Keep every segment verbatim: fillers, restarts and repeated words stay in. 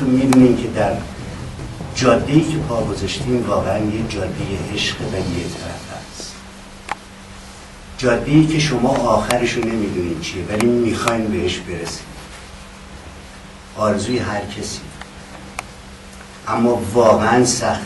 همتون میدونین که در جاده‌ای که پا گذاشتیم واقعا یه جاده عشق و یه طرف است. جاده‌ای که شما آخرشو نمیدونین چیه ولی میخواین بهش برسید. آرزوی هر کسی، اما واقعا سخت.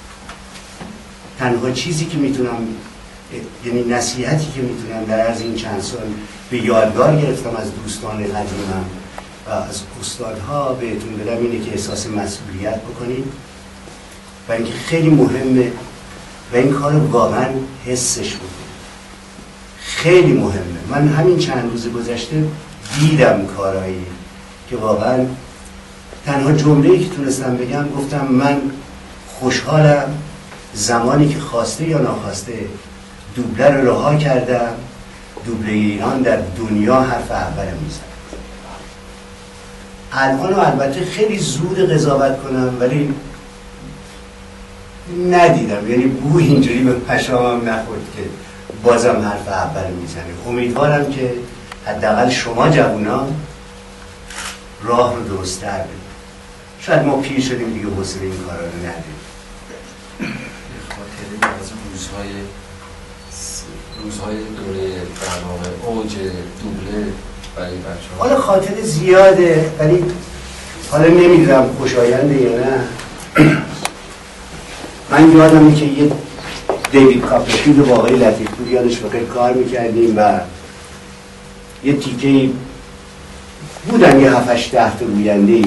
تنها چیزی که میتونم، یعنی نصیحتی که میتونم در عرض این چند سال به یادگار گرفتم از دوستان قدیمم و از استادها بهتون بدم اینه که احساس مسئولیت بکنید و اینکه خیلی مهمه و این کار واقعا حسش بکنید. خیلی مهمه. من همین چند روز گذشته دیدم کارهایی که واقعا تنها جمله‌ای که تونستم بگم گفتم من خوشحالم زمانی که خواسته یا ناخواسته دوبله رو رها کردم. دوبله ایران در دنیا حرف اول میزنه. الان البته خیلی زود قضاوت کنم ولی ندیدم، یعنی بو اینجوری به پشمام نخورد که بازم حرف اول میزنه. امیدوارم که حداقل شما جوانان راه رو درست‌تر بدید. شاید ما پیر شدیم دیگه حوصله این کارا رو نداریم. خاطره از روزهای روزهای دوره در واقع اوج دوبله برای بچه‌ها. حالا خاطره زیاده ولی حالا نمیدونم خوشاینده یا نه. من یادمه که یه دیوید کاپرفیلد و آقای لطیف‌پور یادش بخیر کار میکردیم و یه تیکه بودن یه هفتش ده تا گوینده‌ای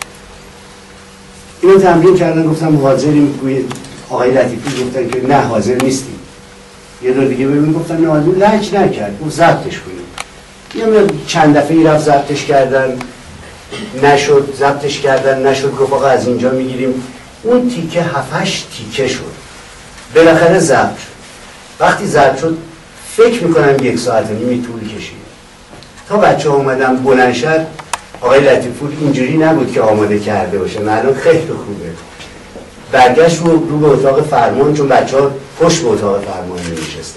اینو تمرین کردن. گفتم حاضریم؟ آقای لطیف‌پور گفتن که نه حاضر نیستیم. یه دور دیگه ببین گفتن نه حاضر. لج نکرد گفت ضبطش کنیم. یه چند دفعه ای رفت ضبطش کردن نشد، ضبطش کردن نشد. گفت آقا از اینجا میگیریم. اون تیکه هفتش تیکه شد، بالاخره ضبط شد. وقتی ضبط شد فکر میکنم یک ساعت و نیمی طول کشید تا بچه ها اومدن بلند شد. آقای لطیف‌پور اینجوری نبود که آماده کرده باشه، معلوم خیلی خوبه. برگشت رو, رو به اتاق فرمان، چون بچه ها پشت به اتاق فرمان نمیشستن،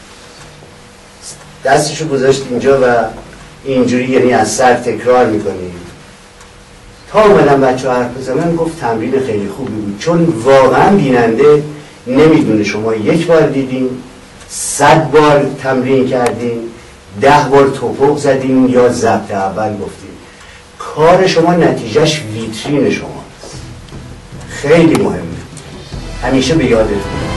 دستشو گذاشت اینجا و اینجوری، یعنی از سر تکرار میکنیم تا اومدن بچه ها حرف بزنن. گفت تمرین خیلی خوبی بود، چون واقعا بیننده نمیدونه شما یک بار دیدین، صد بار تمرین کردین، ده بار توپق زدین یا ضبط اول گفتین. کار شما نتیجهش ویترین شماست. خیلی مهمه، همیشه به یادتون.